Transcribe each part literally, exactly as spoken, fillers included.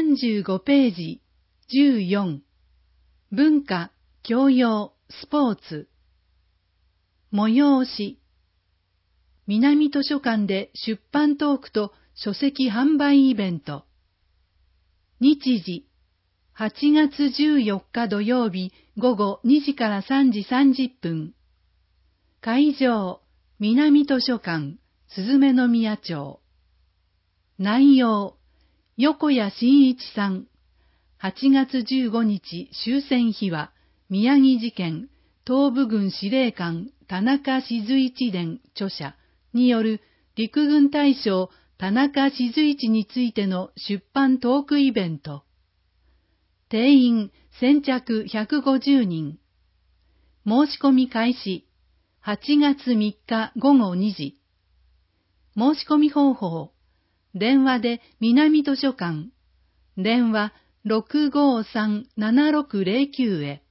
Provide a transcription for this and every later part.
んじゅうごページじゅうよん。文化、教養、スポーツ。催し。南図書館で出版トークと書籍販売イベント。日時、はちがつじゅうよっか土曜日午後にじからさんじさんじゅっぷん。会場、南図書館、すずめの宮町。内容、横谷真一さん。はちがつじゅうごにち終戦秘話、宮城事件、東部軍司令官田中静一伝著者による陸軍大将田中静一についての出版トークイベント。定員先着ひゃくごじゅうにん。申し込み開始はちがつみっかごごにじ。申し込み方法。電話で南図書館。電話 ろくごさんななろくぜろきゅう へ。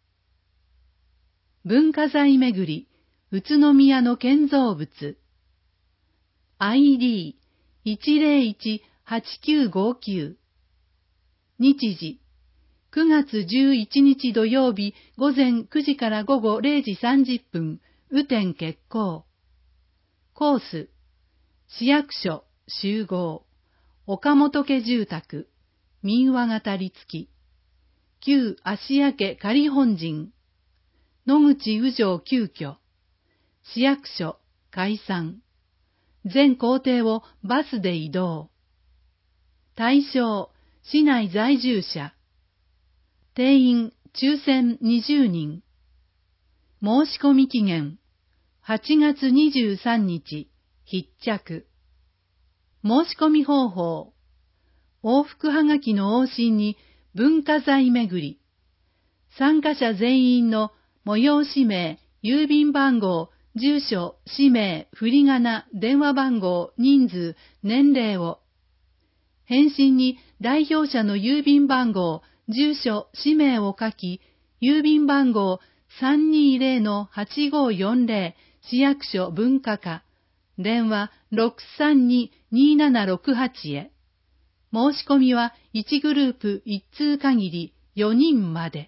文化財めぐり、宇都宮の建造物。アイディーいちぜろいちはちきゅうごきゅう。日時、くがつじゅういちにち土曜日午前くじから午後れいじさんじゅっぷん、雨天決行。コース、市役所、集合、岡本家住宅、民話語り付き、旧芦屋家仮本陣、野口宇城急遽、市役所、解散、全行程をバスで移動。対象、市内在住者。定員、抽選にじゅうにん。申し込み期限、はちがつにじゅうさんにち、必着。申し込み方法。往復はがきの往診に文化財めぐり。参加者全員の催し名、郵便番号、住所、氏名、振り仮名、電話番号、人数、年齢を。返信に代表者の郵便番号、住所、氏名を書き、郵便番号 さんにーぜろのはちごよんぜろ 市役所文化課、電話 ろくさんにーにーななろくはち へ。申し込みはいちグループいち通限りよにんまで。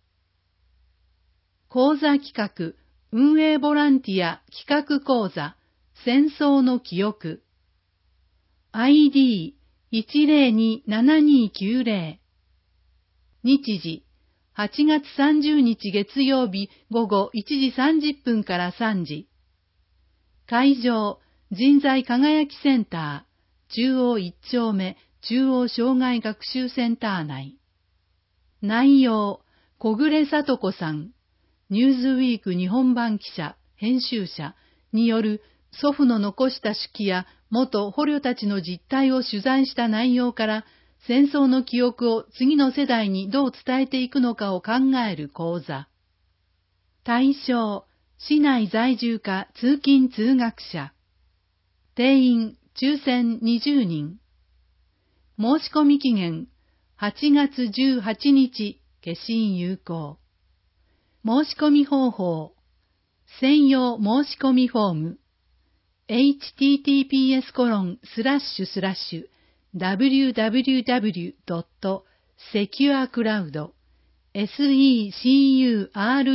講座企画、運営ボランティア企画講座、戦争の記憶。アイディーいちぜろにーななにーきゅうぜろ。日時、はちがつさんじゅうにち月曜日午後いちじさんじゅっぷんからさんじ。会場、人材輝きセンター、中央いち丁目中央障害学習センター内。内容、小暮聡子さん、ニューズウィーク日本版記者、編集者による祖父の残した手記や元捕虜たちの実態を取材した内容から戦争の記憶を次の世代にどう伝えていくのかを考える講座。対象、市内在住か通勤通学者。定員、抽選にじゅうにん。申し込み期限、はちがつじゅうはちにち、消印有効。申し込み方法、専用申し込みフォーム、エイチティーティーピーエスコロンスラッシュスラッシュダブリューダブリューダブリュードットセキュアクラウド セキュ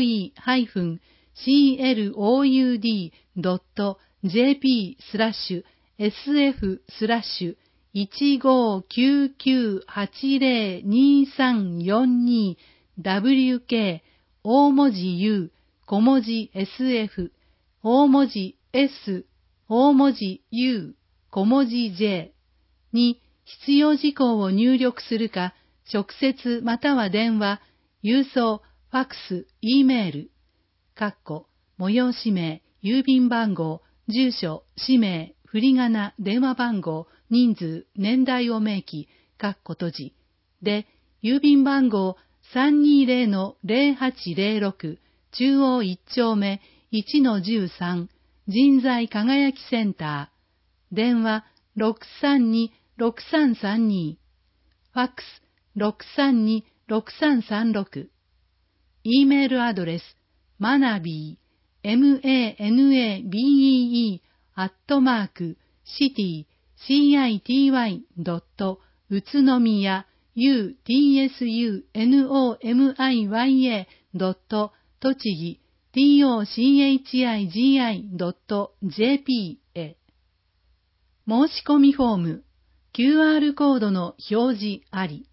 ア ドット ジェーピー スラッシュ エスエフ スラッシュいちごきゅうきゅうはちぜろにさんよんに ダブリューケー 大文字 U、小文字 エスエフ、大文字 S、大文字 U、小文字 J に必要事項を入力するか、直接または電話、郵送、ファックス、Eメール、かっこ、催し名、郵便番号、住所、氏名、振り仮名、電話番号、人数、年代を明記、かっこ閉じ、で、郵便番号 さんにーぜろのぜろはちぜろろく 中央いち丁目 いちのじゅうさん 人材輝きセンター、電話 ろくさんにーろくさんさんに、ファックス ろくさんにーろくさんさんろく、Eメールアドレス、マナビー、マナベー、アットマーク、シティ、シティ、ドット、宇都宮、 ユーティーエスユーエヌオーエムアイワイエー ドット とちぎ トチギ ドット ジェーピー へ。申し込みフォーム、キューアール コードの表示あり。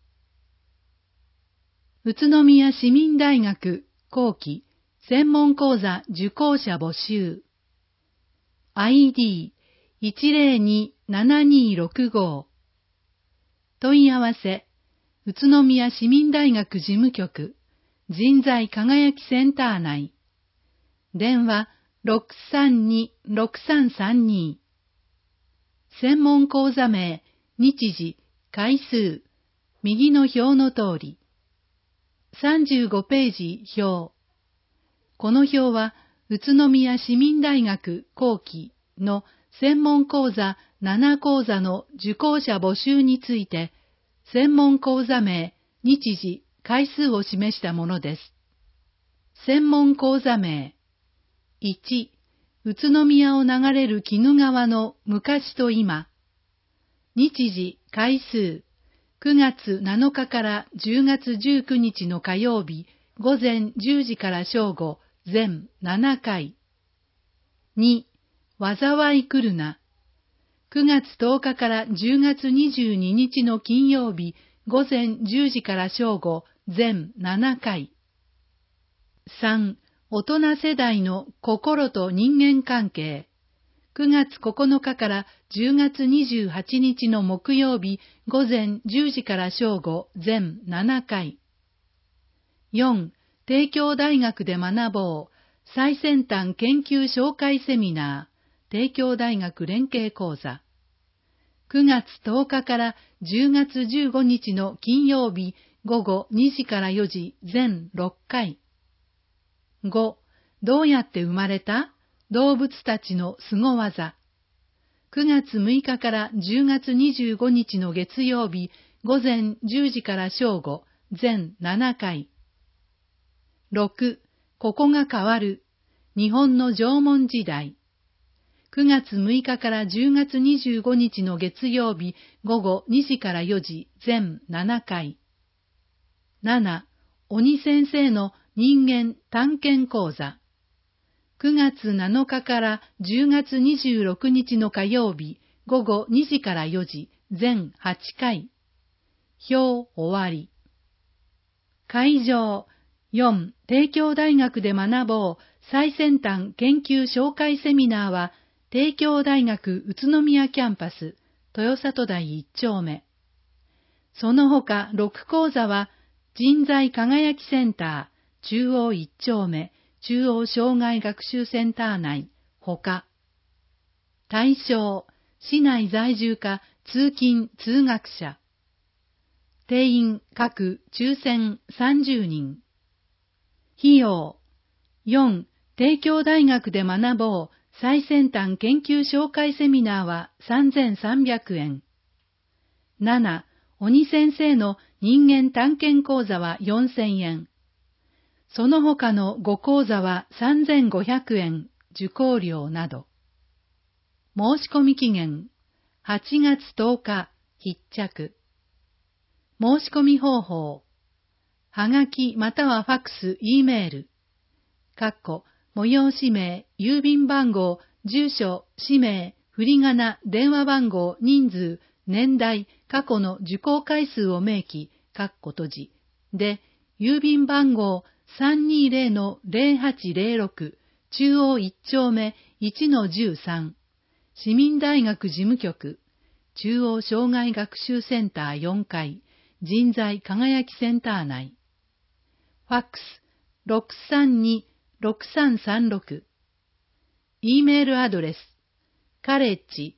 宇都宮市民大学後期専門講座受講者募集。アイディーいちゼロにーななにーろくご。問い合わせ、宇都宮市民大学事務局、人材輝きセンター内。電話 ろくさんにーろくさんさんに。専門講座名、日時、回数、右の表の通り。さんじゅうごページ表。この表は、宇都宮市民大学後期の専門講座なな講座の受講者募集について、専門講座名、日時、回数を示したものです。専門講座名。いち、宇都宮を流れる鬼怒川の昔と今。日時、回数。くがつなのかからじゅうがつじゅうくにちの火曜日、午前じゅうじから正午、全ななかい。に、災い来るな。くがつとおかからじゅうがつにじゅうににちの金曜日、午前じゅうじから正午、全ななかい。さん、大人世代の心と人間関係。くがつここのかからじゅうがつにじゅうはちにちの木曜日、午前じゅうじから正午、全ななかい。よん、帝京大学で学ぼう、最先端研究紹介セミナー、帝京大学連携講座。くがつとおかからじゅうがつじゅうごにちの金曜日、午後にじからよじ、全ろっかい。ご、どうやって生まれた？動物たちの凄技。くがつむいかからじゅうがつにじゅうごにちの月曜日、午前じゅうじから正午、全ななかい。ろく、ここが変わる。日本の縄文時代。くがつむいかからじゅうがつにじゅうごにちの月曜日、午後にじからよじ、全ななかい。なな、鬼先生の人間探検講座。くがつなのかからじゅうがつにじゅうろくにちの火曜日、午後にじからよじ、全はちかい。表終わり。会場。よん、帝京大学で学ぼう、最先端研究紹介セミナーは、帝京大学宇都宮キャンパス、豊里台いっちょうめ。その他ろく講座は、人材輝きセンター、中央いっちょうめ、中央障害学習センター内、ほか。対象、市内在住か通勤・通学者。定員各抽選さんじゅうにん。費用。よん、帝京大学で学ぼう、最先端研究紹介セミナーはさんぜんさんびゃくえん。なな、鬼先生の人間探検講座はよんせんえん。その他のご講座はさんぜんごひゃくえん、受講料など。申し込み期限、はちがつとおか、必着。申し込み方法、はがきまたはファックス、Eメール、かっこ、催し名、郵便番号、住所、氏名、振り仮名、電話番号、人数、年代、過去の受講回数を明記、かっこ閉じ。で、郵便番号 さんにーぜろのぜろはちぜろろく、中央いっちょうめ いちのじゅうさん、市民大学事務局、中央障害学習センターよんかい、人材輝きセンター内。ファックス ろくさんにーろくさんさんろく。E メールアドレス、カレッジ、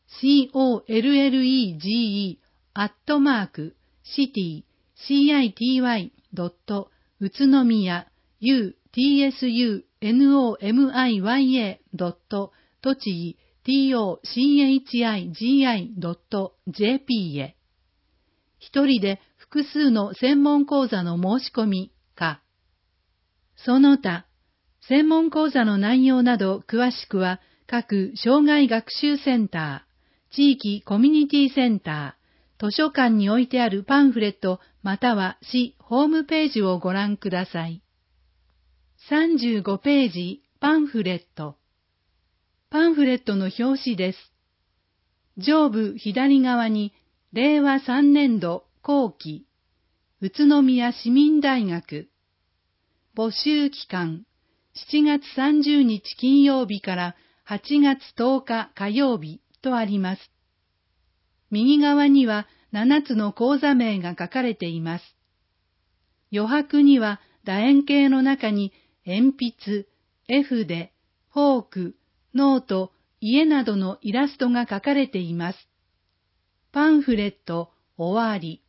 コレッジ、アットマーク、シティ、シティ ドット、宇都宮、ユーティーエスユーエヌオーエムアイワイエー ドット、栃木、トチギ ドット ジェーピー へ。一人で複数の専門講座の申し込みか。その他、専門講座の内容など詳しくは各障害学習センター、地域コミュニティセンター、 図書館に置いてあるパンフレットまたは市ホームページをご覧ください。さんじゅうごページパンフレット。パンフレットの表紙です。上部左側にれいわさんねんど後期宇都宮市民大学募集期間しちがつさんじゅうにち金曜日からはちがつとおか火曜日とあります。右側にはななつの講座名が書かれています。余白には楕円形の中に鉛筆、絵筆、フォーク、ノート、家などのイラストが書かれています。パンフレット終わり。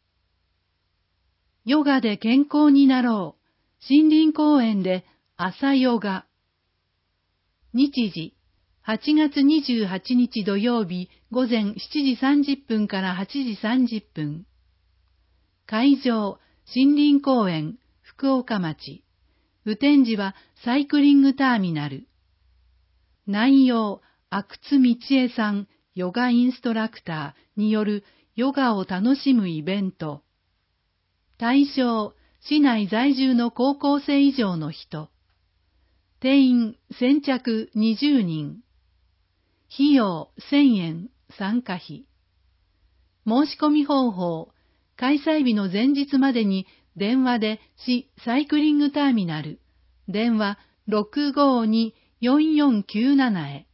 ヨガで健康になろう。森林公園で朝ヨガ。日時、はちがつにじゅうはちにち土曜日午前しちじさんじゅっぷんからはちじさんじゅっぷん。会場、森林公園、福岡町。雨天時はサイクリングターミナル。内容、阿久津道恵さん、ヨガインストラクターによるヨガを楽しむイベント。対象、市内在住の高校生以上の人。定員先着にじゅうにん。費用せんえん参加費。申し込み方法、開催日の前日までに電話で市サイクリングターミナル、電話 ろくごに よんよんきゅうなな へ。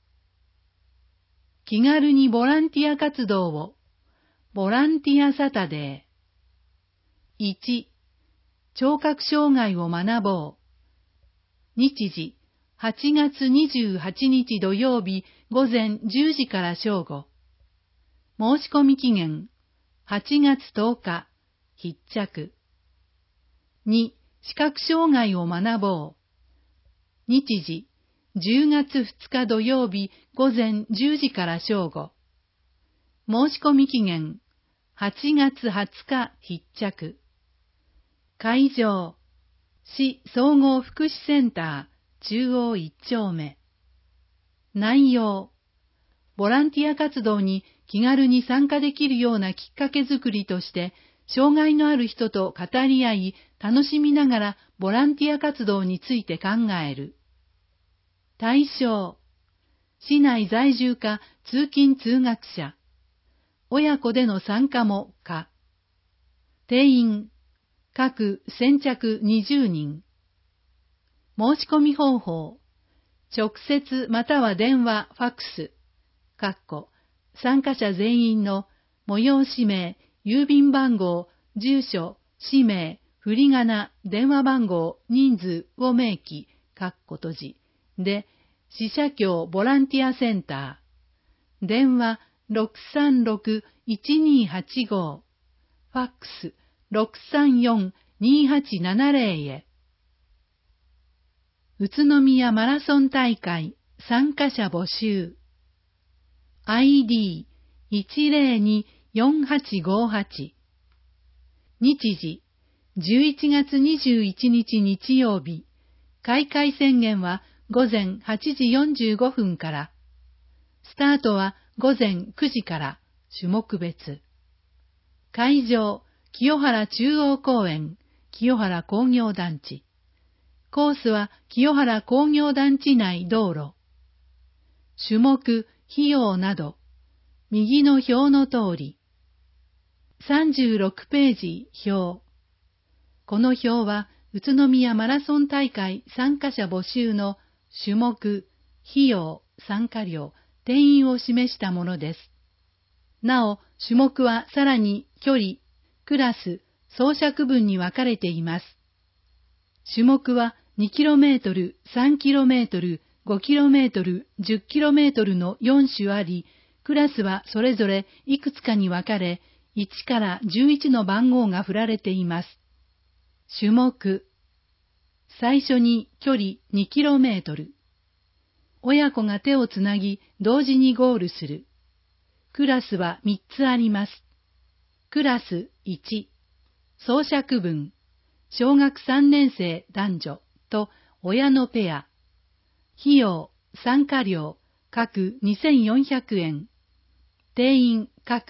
気軽にボランティア活動を、ボランティアサタデー。いち、聴覚障害を学ぼう。日時、はちがつにじゅうはちにち土曜日午前じゅうじから正午。申し込み期限、はちがつとおか、必着。に、視覚障害を学ぼう。日時、じゅうがつふつか土曜日午前じゅうじから正午。申し込み期限、はちがつはつか必着。会場、市総合福祉センター中央いっちょうめ。内容、ボランティア活動に気軽に参加できるようなきっかけづくりとして、障害のある人と語り合い、楽しみながらボランティア活動について考える。対象、市内在住か通勤通学者。親子での参加も可。定員、各先着にじゅうにん。申し込み方法、直接または電話、ファックス、かっこ参加者全員の催し名、郵便番号、住所、氏名、振り仮名、電話番号、人数を明記、かっこ閉じ、で、支社協ボランティアセンター、電話 ろくさんろく いちにはちご、ファックス ろくさんよん にはちななぜろ へ。宇都宮マラソン大会参加者募集。アイディーいちぜろに よんはちごはち。日時、じゅういちがつにじゅういちにち日曜日。開会宣言は午前はちじよんじゅうごふんから。スタートは午前くじから、種目別。会場、清原中央公園、清原工業団地。コースは清原工業団地内道路。種目、費用など、右の表の通り。さんじゅうろくページ表。この表は宇都宮マラソン大会参加者募集の種目、費用、参加料、定員を示したものです。なお、種目はさらに距離、クラス、走者区分に分かれています。種目はにキロメートル、さんキロメートル、ごキロメートル、じゅっキロメートルのよん種あり、クラスはそれぞれいくつかに分かれ、いちからじゅういちの番号が振られています。種目。最初に距離にキロメートル。親子が手をつなぎ同時にゴールする。クラスはみっつあります。クラスいち。走者区分。小学さんねん生男女と親のペア。費用、参加料、各にせんよんひゃくえん。定員、各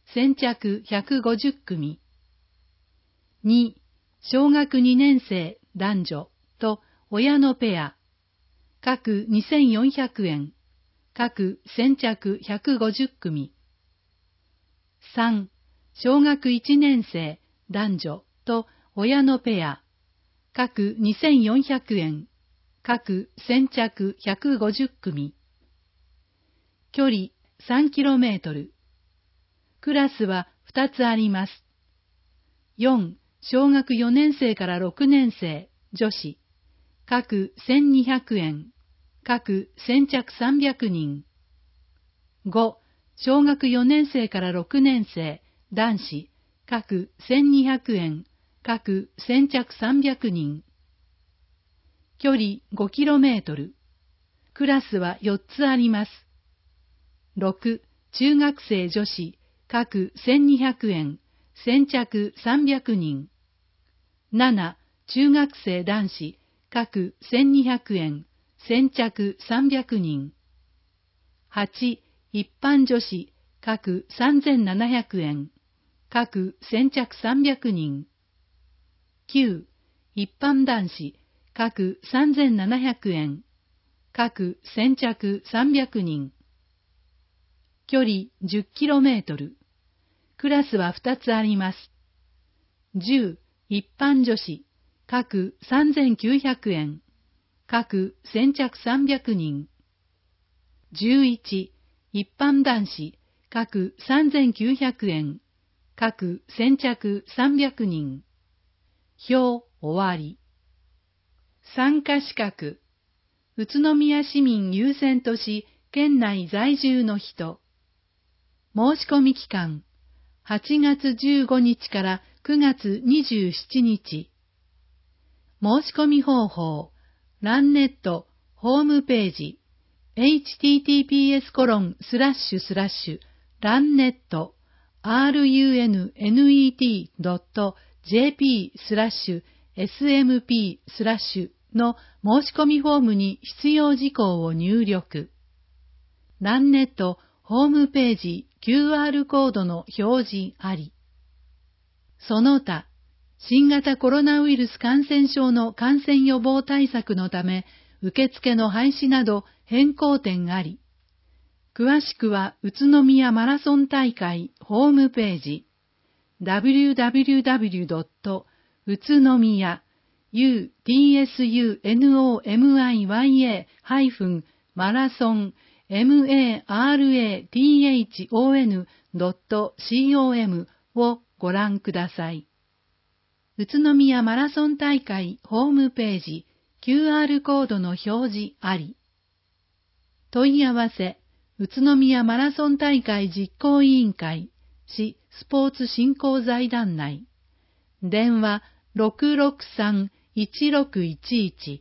先着ひゃくごじゅっくみ。に、小学にねん生男女と親のペア、各にせんよんひゃくえん、各先着ひゃくごじゅっくみ。さん、小学いちねん生男女と親のペア、各にせんよんひゃくえん、各先着ひゃくごじゅっくみ。距離 さんキロメートル。クラスはふたつあります。よん、小学よねん生からろくねん生女子、各せんにひゃくえん、各先着さんびゃくにん。ご、小学よねん生からろくねん生男子、各せんにひゃくえん、各先着さんびゃくにん。距離 ごキロメートル。クラスはよっつあります。ろく、中学生女子、各せんにひゃくえん、先着さんびゃくにん。なな、中学生男子、各せんにひゃくえん、先着さんびゃくにん。はち、一般女子、各さんぜんななひゃくえん、各先着さんびゃくにん。きゅう、一般男子、各さんぜんななひゃくえん、各先着さんびゃくにん。距離 じゅっキロメートル。クラスはふたつあります。じゅう、一般女子、各さんぜんきゅうひゃくえん、各先着さんびゃくにん。じゅういち、一般男子、各さんぜんきゅうひゃくえん、各先着さんびゃくにん。表終わり。参加資格。宇都宮市民優先都市県内在住の人。申し込み期間、はちがつじゅうごにちからくがつにじゅうしちにち。申し込み方法、ランネットホームページ、エイチティーティーピーエスコロンスラッシュスラッシュランネット ランネット ドット ジェーピー スラッシュ エスエムピー スラッシュの申し込みフォームに必要事項を入力。ランネットホームページ キューアール コードの表示あり。その他、新型コロナウイルス感染症の感染予防対策のため、受付の廃止など変更点あり。詳しくは宇都宮マラソン大会ホームページ ダブリューダブリューダブリュードット 宇都宮 ユーティーエスユーエヌオーエムアイワイエー マラソン マラソン ドット コム をご覧ください。宇都宮マラソン大会ホームページ キューアール コードの表示あり。問い合わせ、宇都宮マラソン大会実行委員会、市スポーツ振興財団内。電話 ろくろくさん いちろくいちいち。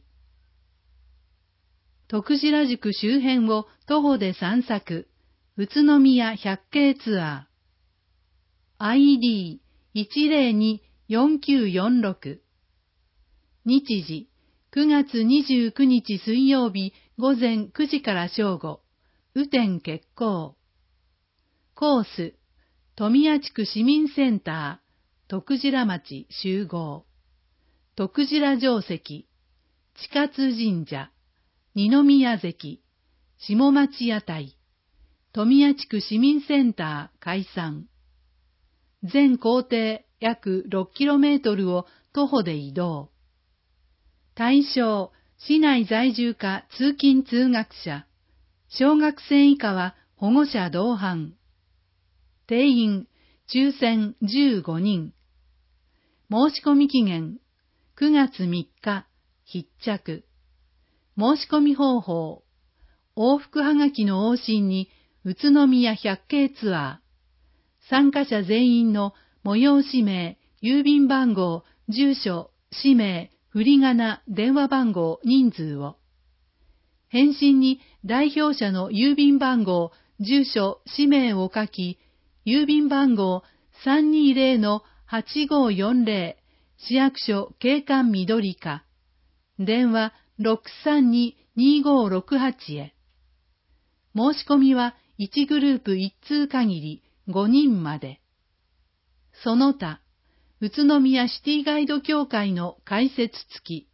徳白宿周辺を徒歩で散策、宇都宮百景ツアー。アイディーいちぜろに よんきゅうよんろく。日時、くがつにじゅうくにち水曜日午前くじから正午、雨天決行。コース、富谷地区市民センター、徳白町集合。徳白城跡、千勝神社、二宮関、下町屋台、富谷地区市民センター開山。全行程約 ろくキロメートル を徒歩で移動。対象、市内在住か通勤通学者。小学生以下は保護者同伴。定員、抽選じゅうごにん。申し込み期限、くがつみっか、必着。申し込み方法、往復はがきの往診に宇都宮百景ツアー。参加者全員の催し名、郵便番号、住所、氏名、振り仮名、電話番号、人数を。返信に代表者の郵便番号、住所、氏名を書き、郵便番号 さんにぜろのはちごよんぜろ、市役所景観緑課、電話 ろくさんに にごろくはち へ。申し込みはいちグループいち通限り、 ごにんまで。その他、宇都宮シティガイド協会の解説付き。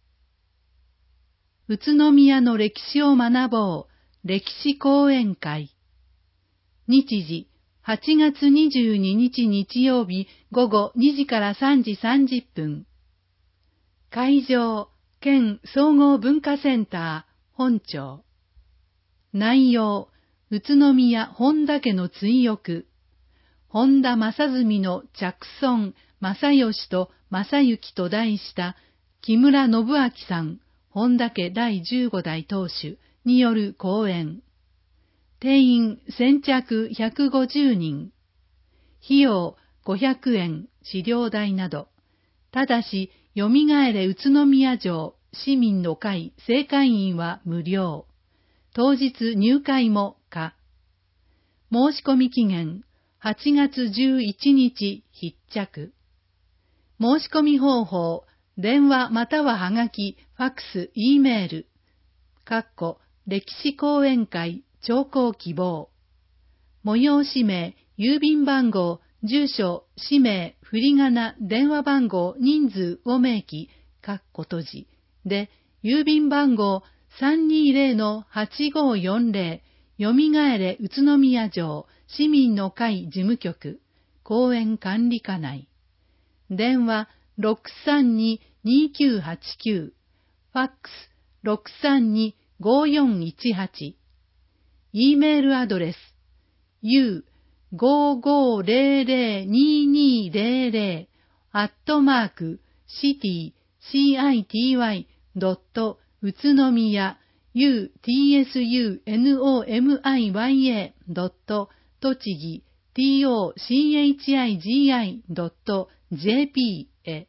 宇都宮の歴史を学ぼう歴史講演会。日時、はちがつにじゅうににち日曜日午後にじからさんじさんじゅっぷん。会場、県総合文化センター本町。内容、宇都宮本田家の追憶。本田正純の着尊、正義と正幸と題した木村信明さん、本田家だいじゅうごだい当主による講演。定員先着ひゃくごじゅうにん。費用ごひゃくえん、資料代など。ただし、よみがえれ宇都宮城市民の会正会員は無料。当日入会も可。申し込み期限はちがつじゅういちにち必着。申し込み方法、電話またははがき、ファックス、Eメール。かっこ歴史講演会聴講希望。催し名、郵便番号、住所、氏名、振り仮名、電話番号、人数を明記、かっこ閉じ。で、郵便番号 さんにーぜろのはちごーよんぜろ、よみがえれ宇都宮城市民の会事務局、講演管理課内。電話 ろくさんにーにーきゅうはちきゅう、ファックス ろくさんにーごーよんいちはち。E メールアドレス ユーごーごーぜろぜろにーにーぜろぜろ アットマーク シティ シーアイティーワイ ドット 宇都宮 ユーティーエスユーエヌオーエムアイワイエー ドット 栃木 ティーオーシーエイチアイジーアイ ドット ジェーピー へ。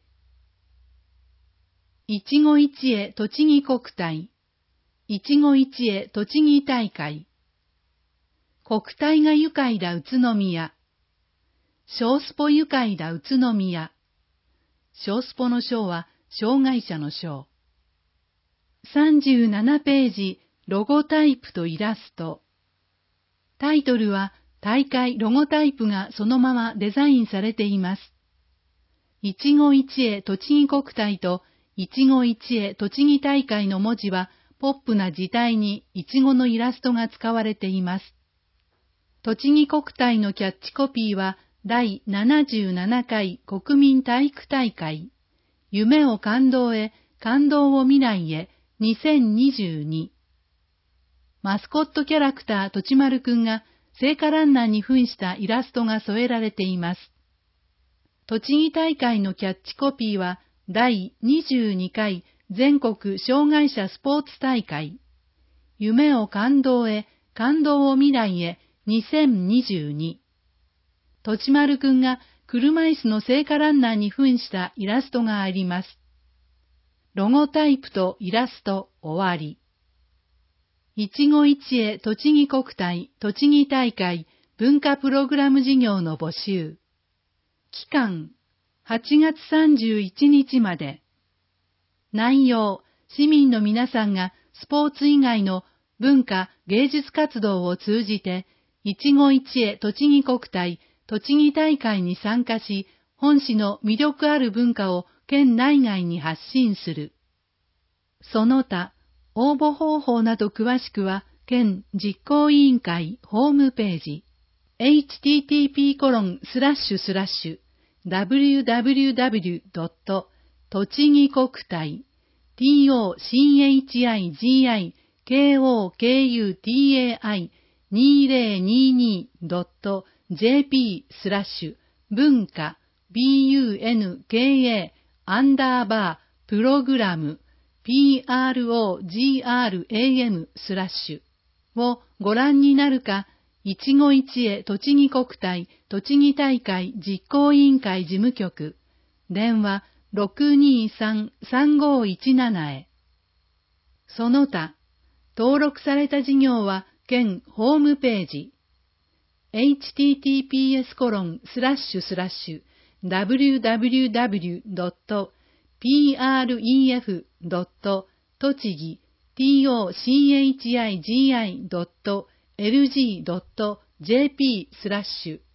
いちご一会栃木国体、いちご一会栃木大会。国体が愉快だ宇都宮。小スポ愉快だ宇都宮。小スポの小は障害者の小。さんじゅうななページ、ロゴタイプとイラスト。タイトルは大会ロゴタイプがそのままデザインされています。いちご一会栃木国体といちご一会栃木大会の文字はポップな字体にいちごのイラストが使われています。栃木国体のキャッチコピーはだいななじゅうななかい国民体育大会、夢を感動へ、感動を未来へにせんにじゅうに。マスコットキャラクターとちまるくんが聖火ランナーに扮したイラストが添えられています。栃木大会のキャッチコピーはだいにじゅうにかい全国障害者スポーツ大会、夢を感動へ、感動を未来へにせんにじゅうに。とちまるくんが車椅子の聖火ランナーに扮したイラストがあります。ロゴタイプとイラスト終わり。いちご一会栃木国体栃木大会文化プログラム事業の募集。期間はちがつさんじゅういちにちまで。内容、市民の皆さんがスポーツ以外の文化芸術活動を通じていちご一会栃木国体栃木大会に参加し、本市の魅力ある文化を県内外に発信する。その他、応募方法など詳しくは、県実行委員会ホームページ、エイチティーティーピーコロンスラッシュスラッシュダブリューダブリューダブリュードットとちぎ国体 ティーオーシーエイチアイジーアイケーオーケーユーティーエーアイにせんにじゅうにドットジェーピー スラッシュ文化 ビーユーエヌケーエー アンダーバープログラム ピーアールオージーアールエーエム スラッシュをご覧になるか、いちご一会栃木国体栃木大会実行委員会事務局、電話 ろくにーさん さんごーいちなな へ。その他、登録された事業は県ホームページ、エイチティーティーピーエスコロンスラッシュスラッシュダブリューダブリューダブリュードットピーアールイーエフドットとちぎ ティーオーシーエイチアイジーアイドットエルジードットジェーピー スラッシュ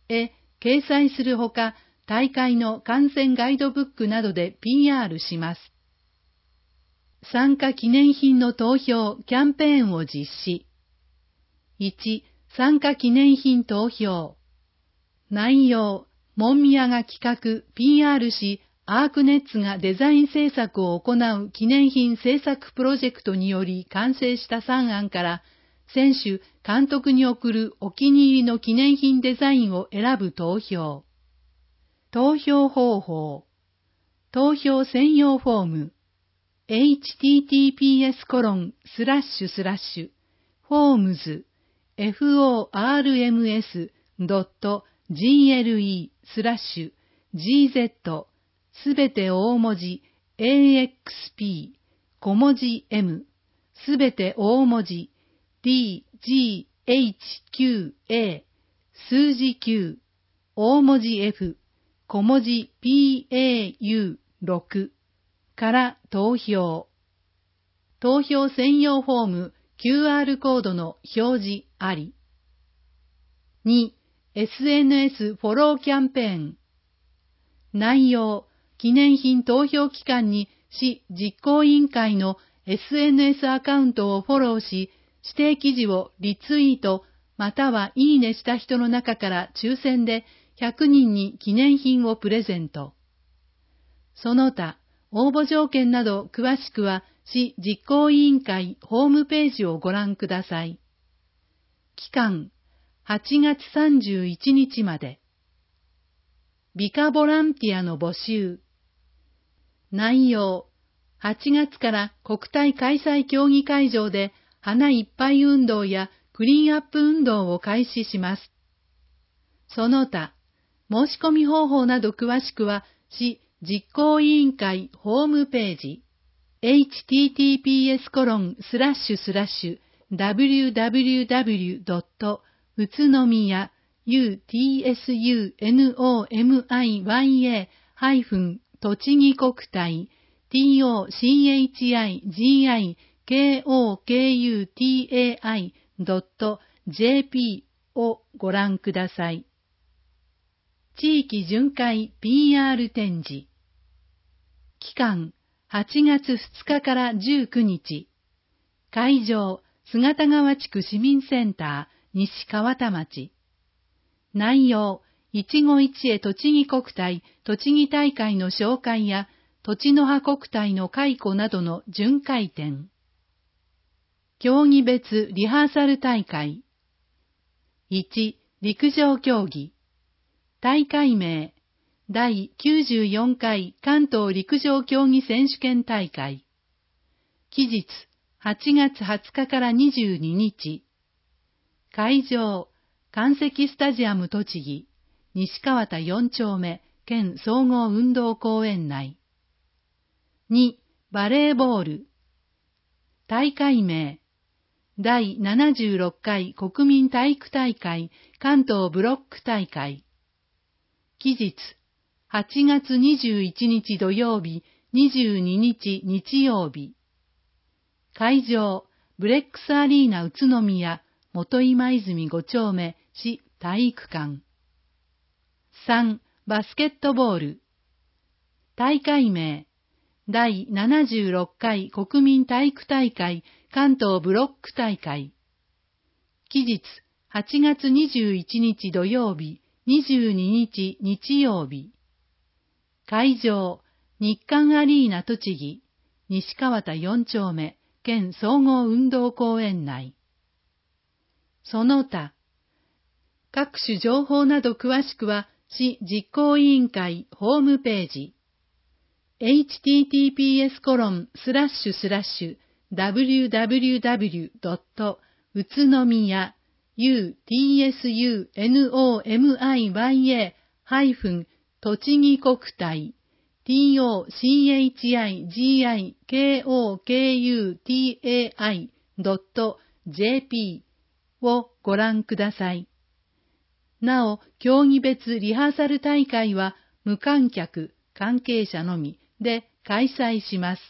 へ掲載するほか、大会の観戦ガイドブックなどで ピーアール します。参加記念品の投票キャンペーンを実施。いち、参加記念品投票。内容、門宮が企画、ピーアール し、アークネッツがデザイン制作を行う記念品制作プロジェクトにより完成したさんあんから、選手、監督に送るお気に入りの記念品デザインを選ぶ投票。投票方法。投票専用フォーム。エイチティーティーピーエスコロンスラッシュスラッシュフォームズ フォームズ ドット ジーエルイー スラッシュ ジーゼット すべて大文字 エーエックスピー 小文字 M すべて大文字 ディージーエイチキューエー 数字きゅう大文字 F 小文字 ピーエーユーろくから投票。投票専用フォーム キューアール コードの表示あり。に、エスエヌエス フォローキャンペーン。内容、記念品投票期間に市実行委員会の エスエヌエス アカウントをフォローし、指定記事をリツイートまたはいいねした人の中から抽選でひゃくにんに記念品をプレゼント。その他、応募条件など詳しくは市実行委員会ホームページをご覧ください。期間、はちがつさんじゅういちにちまで。美化ボランティアの募集。内容、はちがつから国体開催競技会場で花いっぱい運動やクリーンアップ運動を開始します。その他、申し込み方法など詳しくは市実行委員会ホームページ エイチティーティーピーエスコロンスラッシュスラッシュダブリューダブリューダブリュードット宇都宮 ユーティーエスユーエヌオーエムアイワイエー ハイフン栃木国体 ティーオーシーエイチアイジーアイケーオーケーユーティーエーアイドットジェーピー をご覧ください。地域巡回 ピーアール 展示。期間、はちがつふつかからじゅうくにち。会場、姿川地区市民センター、西川田町。内容、いちご一会栃木国体、栃木大会の紹介や、栃の葉国体の回顧などの巡回展。競技別リハーサル大会。いち、陸上競技。大会名、第きゅうじゅうよんかい関東陸上競技選手権大会。期日、はちがつはつかからにじゅうににち。会場、関石スタジアム栃木、西川田よんちょうめ、県総合運動公園内。に、バレーボール。大会名、第ななじゅうろっかい国民体育大会関東ブロック大会。期日、はちがつにじゅういちにち土曜日、にじゅうににち日曜日。会場、ブレックスアリーナ宇都宮、元今泉ごちょうめ、市体育館。さん、バスケットボール。大会名、第ななじゅうろっかい国民体育大会関東ブロック大会。期日、はちがつにじゅういちにち土曜日、にじゅうににち日曜日。会場、日韓アリーナ栃木、西川田よんちょうめ、県総合運動公園内。その他、各種情報など詳しくは、市実行委員会ホームページ、エイチティーティーピーエスコロンスラッシュスラッシュダブリューダブリューダブリュードット宇都宮 ユーティーエスユーエヌオーエムアイワイエー ハイフン栃木国体 ティーオーシーエイチアイジーアイケーオーケーユーティーエーアイドットジェーピー をご覧ください。なお、競技別リハーサル大会は無観客、関係者のみで開催します。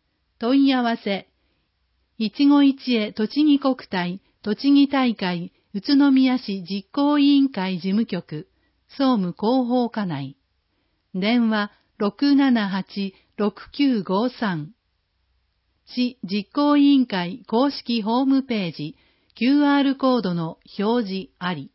問い合わせ、いちご一会栃木国体、栃木大会宇都宮市実行委員会事務局、総務広報課内。電話 ろくななはち ろくきゅうごさん。市実行委員会公式ホームページ、キューアール コードの表示あり。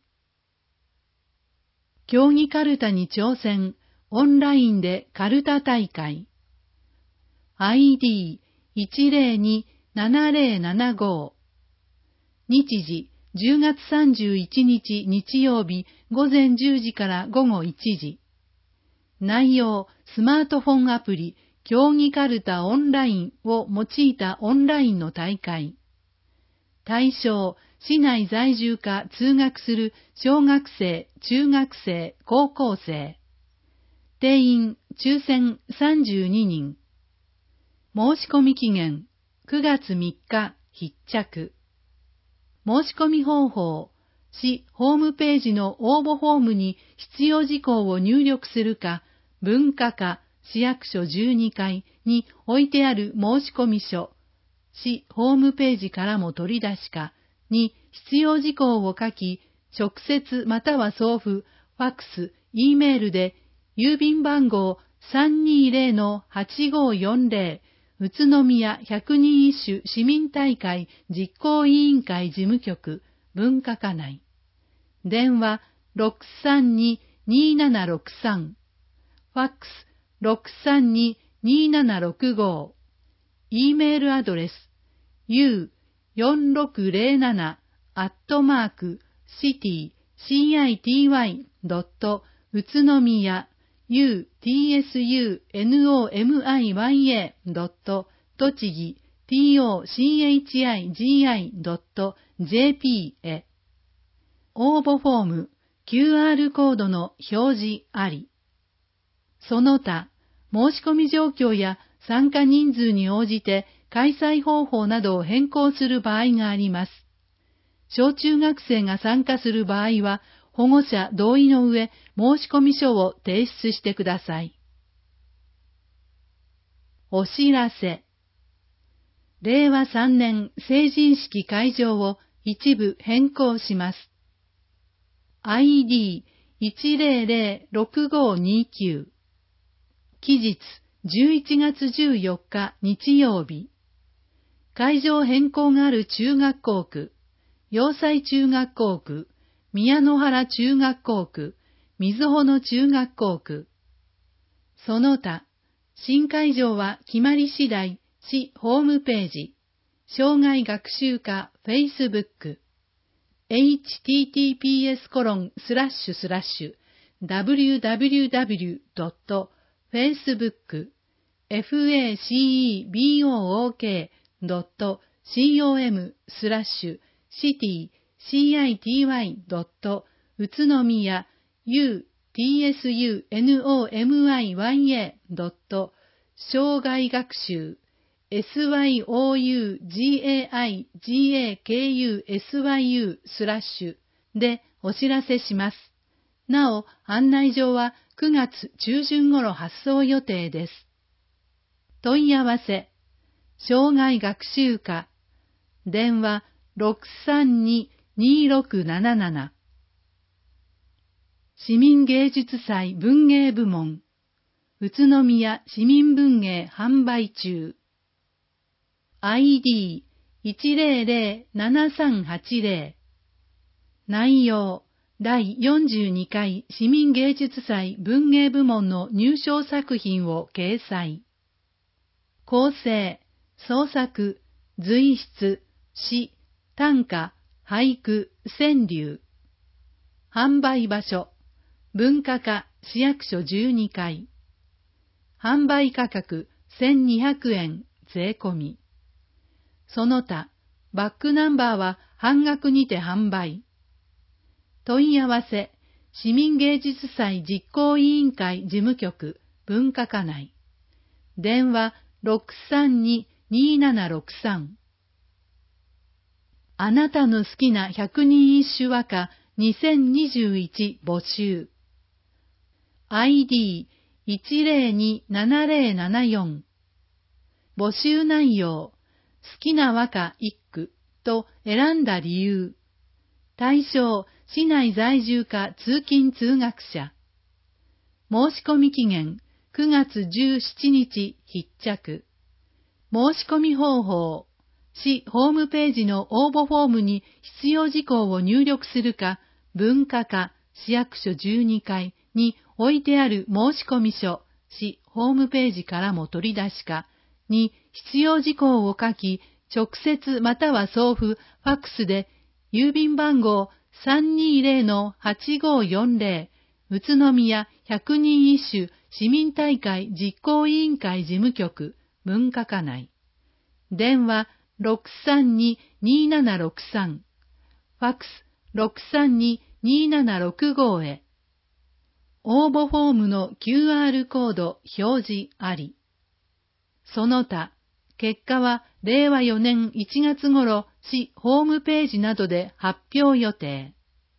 競技カルタに挑戦、オンラインでカルタ大会。アイディーいちゼロにーななゼロななご。日時、じゅうがつさんじゅういちにち日曜日午前じゅうじから午後いちじ。内容、スマートフォンアプリ、競技カルタオンラインを用いたオンラインの大会。対象、市内在住か通学する小学生、中学生、高校生。定員、抽選さんじゅうににん。申し込み期限、くがつみっか、必着。申し込み方法、市ホームページの応募フォームに必要事項を入力するか、文化課、市役所じゅうにかいに置いてある申し込み書、市ホームページからも取り出しかに必要事項を書き、直接または送付、ファックス、Eメールで、郵便番号 さんにゼロのはちごよんゼロ、宇都宮百人一首市民大会実行委員会事務局、文化課内。電話 ろくさんにーにーななろくさん。ファックス ろくさんにーにーななろくご。E メールアドレス ユーよんろくゼロなな アットマーク シティ シーアイティーワイ ドット 宇都宮 ユーティーエスユーエヌオーエムアイワイエー ドット 栃木 ティーオーシーエイチアイジーアイ ドット ジェーピー へ。応募フォーム キューアール コードの表示あり。その他、申し込み状況や参加人数に応じて開催方法などを変更する場合があります。小中学生が参加する場合は、保護者同意の上、申し込み書を提出してください。お知らせ。れいわさんねん成人式会場を一部変更します。アイディーいちゼロゼロろくごにきゅう。期日じゅういちがつじゅうよっか日曜日。会場変更がある中学校区、洋西中学校区、宮野原中学校区、瑞穂の中学校区。その他、新会場は決まり次第、市ホームページ、障害学習課フェイスブック、エイチティーティーピーエスコロンスラッシュスラッシュダブリューダブリューダブリュードットフェイスブックフェイスブックドットコムスラッシュシティ シーアイティーワイ ドット宇都宮 ユーティーエスユーエヌオーエムアイワイエー ドット障害学習 エスワイオーユージーエーアイジーエーケーユーエスワイユー スラッシュでお知らせします。なお、案内状はくがつ中旬頃発送予定です。問い合わせ、障害学習課、電話 ろくさんにーにーろくなななな。市民芸術祭文芸部門、宇都宮市民文芸販売中。アイディーいちゼロゼロななさんはちゼロ。内容、だいよんじゅうにかい市民芸術祭文芸部門の入賞作品を掲載。構成、創作、随筆、詩、短歌、俳句、川柳。販売場所、文化課市役所じゅうにかい。販売価格せんにひゃくえん税込み。その他、バックナンバーは半額にて販売。問い合わせ、市民芸術祭実行委員会事務局文化課内。電話ろくさんにーにーななろくさん。あなたの好きな百人一首和歌にせんにじゅういち募集。アイディーいちゼロにーななゼロななよん。募集内容、好きな和歌一句と選んだ理由。 対象、市内在住か通勤通学者。申し込み期限、くがつじゅうしちにち必着。申し込み方法、市ホームページの応募フォームに必要事項を入力するか、文化課、市役所じゅうにかいに置いてある申し込み書、市ホームページからも取り出しか、に必要事項を書き、直接または送付、ファックスで、郵便番号 さんにーぜろのはちごーよんぜろ、宇都宮百人一首市民大会実行委員会事務局、文化課内。電話 ろくさんにーにーななろくさん、ファックス ろくさんにーにーななろくご へ。応募フォームの キューアール コード表示あり。その他、結果はれいわよねんいちがつ頃市ホームページなどで発表予定。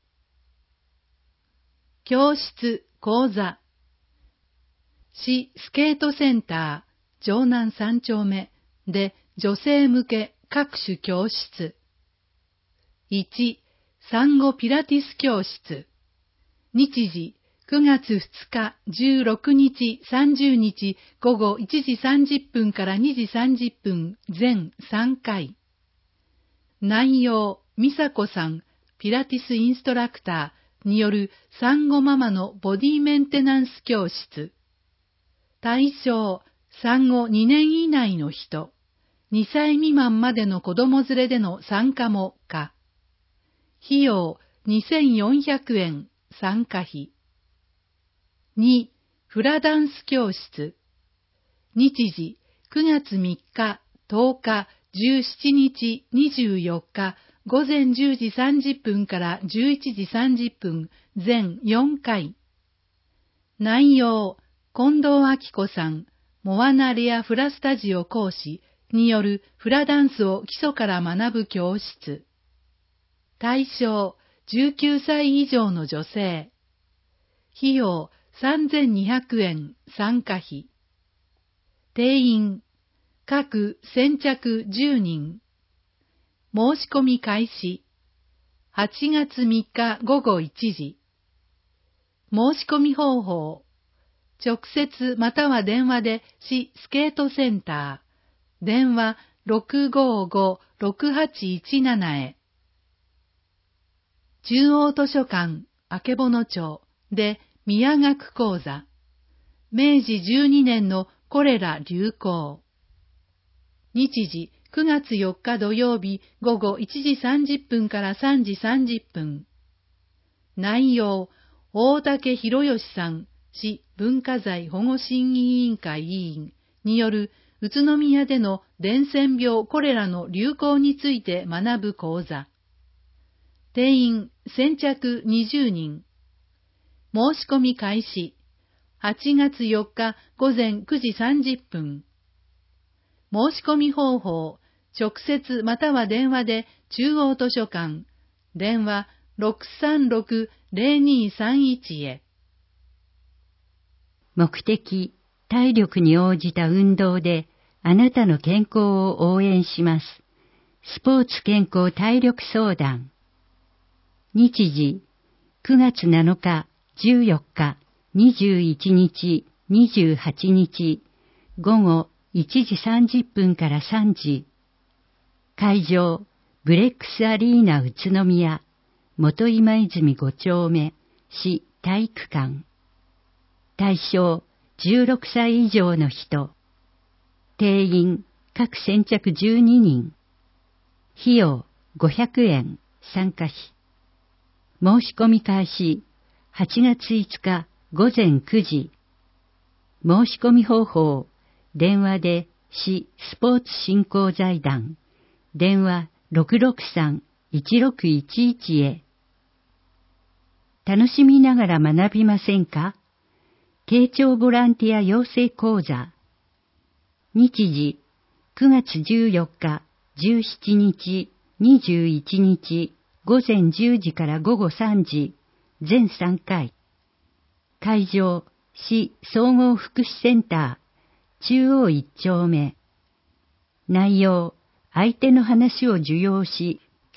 教室、講座。市スケートセンター、城南三丁目で女性向け各種教室。いち、産後ピラティス教室。日時、くがつふつか、じゅうろくにち、さんじゅうにち、午後いちじさんじゅっぷんからにじさんじゅっぷん、全さんかい。内容、美佐子さん、ピラティスインストラクターによる産後ママのボディメンテナンス教室。対象、産後にねん以内の人、にさい未満までの子供連れでの参加も可。費用、にせんよんひゃくえん、参加費。に、フラダンス教室。日時、くがつみっか、とおか、じゅうしちにち、にじゅうよっか、午前じゅうじさんじゅっぷんからじゅういちじさんじゅっぷん、全よんかい。内容、近藤明子さん、モアナレアフラスタジオ講師によるフラダンスを基礎から学ぶ教室。対象、じゅうきゅうさい以上の女性。費用、さんぜんにひゃくえん、参加費。定員、各先着じゅうにん。申し込み開始。はちがつみっかごごいちじ。申し込み方法。直接または電話で市スケートセンター。電話 ろくごーごーろくはちいちなな へ。中央図書館、曙町で宮学講座。めいじじゅうにねんのコレラ流行。日時、くがつよっか土曜日午後いちじさんじゅっぷんからさんじさんじゅっぷん。内容、大竹博義さん、市文化財保護審議委員会委員による宇都宮での伝染病コレラの流行について学ぶ講座。定員先着にじゅうにん。申し込み開始。はちがつよっか午前くじさんじゅっぷん。申し込み方法、直接または電話で中央図書館、電話 ろくさんろくーぜろにーさんいち へ。 目的、体力に応じた運動であなたの健康を応援します。スポーツ健康体力相談。日時、くがつなのか、じゅうよっか、にじゅういちにち、にじゅうはちにち、午後いちじさんじゅっぷんからさんじ。会場、ブレックスアリーナ宇都宮、元今泉ごちょうめ、市体育館。対象、じゅうろくさい以上の人。定員、各先着じゅうににん。費用、ごひゃくえん、参加費。申し込み開始、はちがついつか午前くじ。申し込み方法、電話で市スポーツ振興財団、電話 ろくろくさんいちろくいちいち へ。楽しみながら学びませんか？慶長ボランティア養成講座。日時、くがつじゅうよっか、じゅうしちにち、にじゅういちにち、午前じゅうじから午後さんじ、全さんかい。会場、市総合福祉センター、中央一丁目。内容、相手の話を受容し、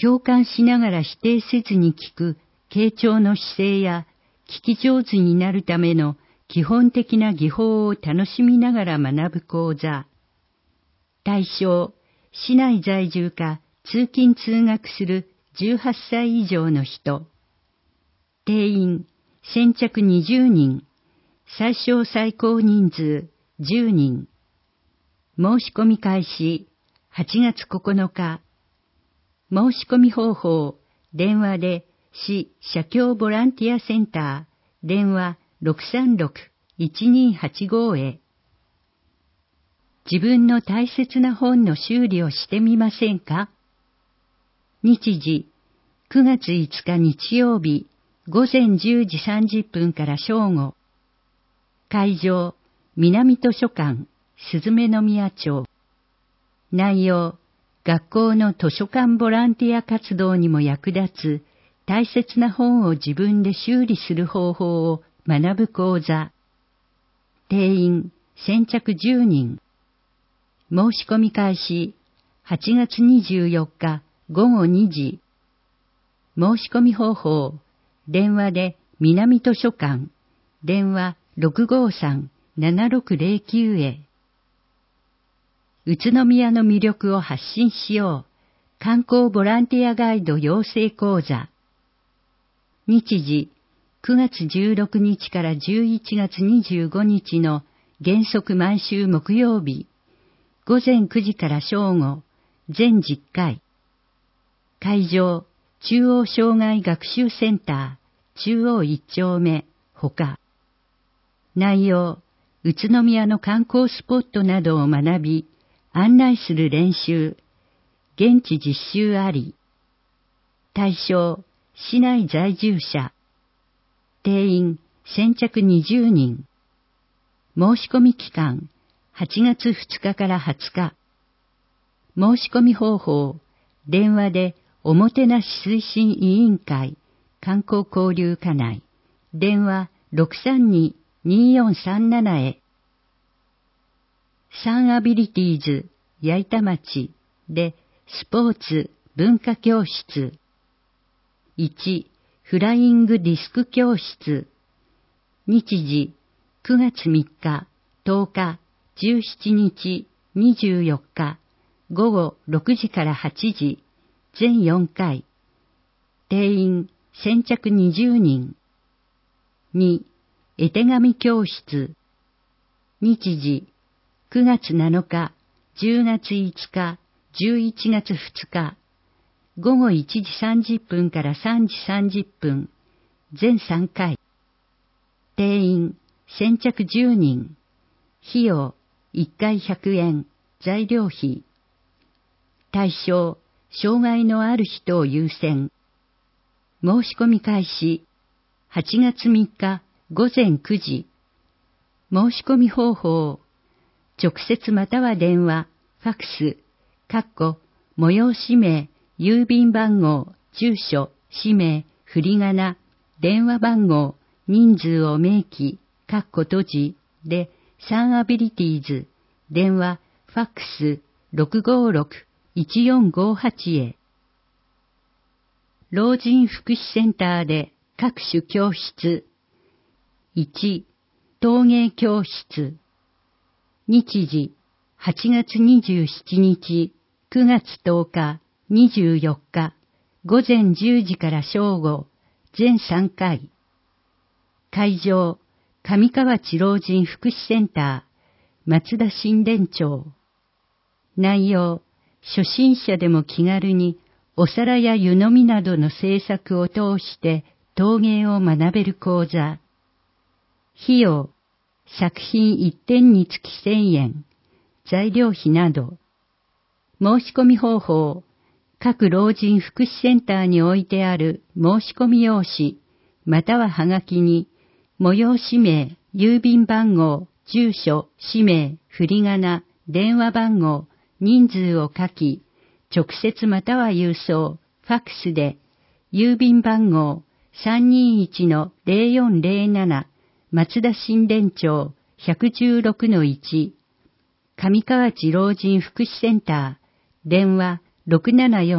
共感しながら否定せずに聞く傾聴の姿勢や聞き上手になるための基本的な技法を楽しみながら学ぶ講座。対象、市内在住か通勤通学するじゅうはっさい以上の人。定員、先着にじゅうにん。最小最高人数じゅうにん。申し込み開始はちがつここのか。申し込み方法、電話で市社協ボランティアセンター、電話 ろくさんろくいちにはちご へ。自分の大切な本の修理をしてみませんか？日時、くがついつか日曜日、ごぜんじゅうじさんじゅっぷんから正午。会場、南図書館、鈴目宮町。内容、学校の図書館ボランティア活動にも役立つ大切な本を自分で修理する方法を学ぶ講座。定員、先着じゅうにん。申し込み開始、はちがつにじゅうよっかごごにじ。申し込み方法、電話で南図書館、電話 ろくごさんななろくぜろきゅう へ。宇都宮の魅力を発信しよう。観光ボランティアガイド養成講座。日時、くがつじゅうろくにちからじゅういちがつにじゅうごにちの原則毎週木曜日。ごぜんくじから正午、全じゅっかい。会場、中央障害学習センター、中央いっちょうめ、ほか。内容、宇都宮の観光スポットなどを学び、案内する練習、現地実習あり。対象、市内在住者。定員、先着にじゅうにん。申し込み期間、はちがつふつかからはつか。申し込み方法、電話でおもてなし推進委員会、観光交流課内、電話 ろくさんにによんさんなな へ。サンアビリティーズ矢板町でスポーツ文化教室。いち、フライングディスク教室。日時、くがつみっか、とおか、じゅうしちにち、にじゅうよっか、ごごろくじからはちじ、全よんかい。定員、先着にじゅうにん。に、絵手紙教室。日時、くがつなのか、じゅうがついつか、じゅういちがつふつか、ごごいちじさんじゅっぷんからさんじさんじゅっぷん、全さんかい。定員、先着じゅうにん。費用、いっかいひゃくえん、材料費。対象、障害のある人を優先。申し込み開始、はちがつみっかごぜんくじ。申し込み方法、直接または電話、ファクス、かっこ、催し名、郵便番号、住所、氏名、振り仮名、電話番号、人数を明記、かっこ閉じ、で、サンアビリティーズ、電話、ファックス、ろくごろくいちよんごはち へ。老人福祉センターで各種教室。いち、陶芸教室。日時、はちがつにじゅうしちにち、くがつとおか、にじゅうよっか、ごぜんじゅうじから正午、全さんかい。会場、上河内老人福祉センター、松田新田町。内容、初心者でも気軽にお皿や湯飲みなどの製作を通して陶芸を学べる講座。費用、作品いってんにつきせんえん、材料費など。申し込み方法、各老人福祉センターに置いてある申し込み用紙、またははがきに、催し名、郵便番号、住所、氏名、振り仮名、電話番号、人数を書き、直接または郵送、ファックスで、郵便番号 さんにいちのぜろよんぜろなな 松田新田町 ひゃくじゅうろくのいち、上河内老人福祉センター、電話 ろくななよん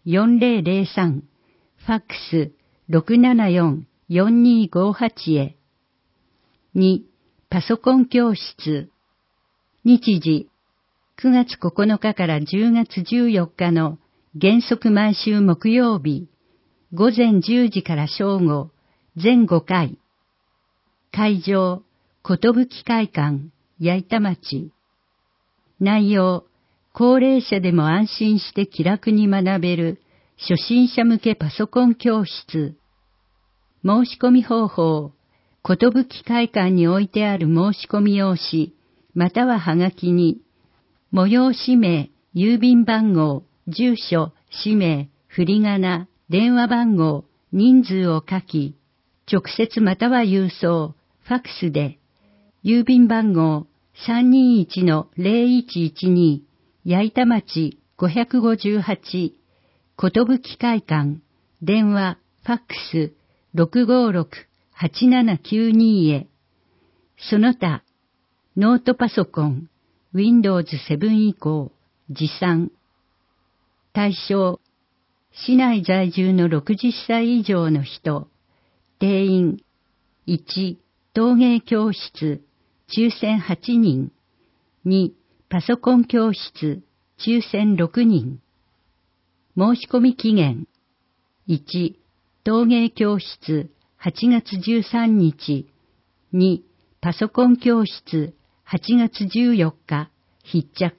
よんぜろぜろさん、ファックス ろくななよん よんにごはち へ。に、パソコン教室。日時、くがつここのかからじゅうがつじゅうよっかの原則毎週木曜日、午前じゅうじから正午、全ごかい。会場、寿会館、矢板町。内容、高齢者でも安心して気楽に学べる初心者向けパソコン教室。申し込み方法、寿会館に置いてある申し込み用紙、またははがきに、催し名、郵便番号、住所、氏名、振り仮名、電話番号、人数を書き、直接または郵送、ファックスで、郵便番号 さんにいちのぜろいちいちに、矢板町ごひゃくごじゅうはち、寿会館、電話、ファックス ろくごろく はちななきゅうに へ。その他、ノートパソコン、ウィンドウズセブン 以降、持参。対象、市内在住のろくじゅっさい以上の人。定員、いち、陶芸教室、抽選はちにん。に、パソコン教室、抽選ろくにん。申し込み期限、いち、陶芸教室、はちがつじゅうさんにち。に、パソコン教室、はちがつじゅうよっか、必着。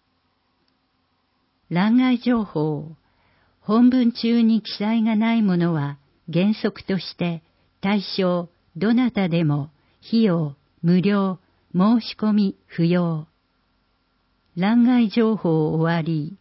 欄外情報。本文中に記載がないものは原則として対象どなたでも費用無料申し込み不要。欄外情報終わり。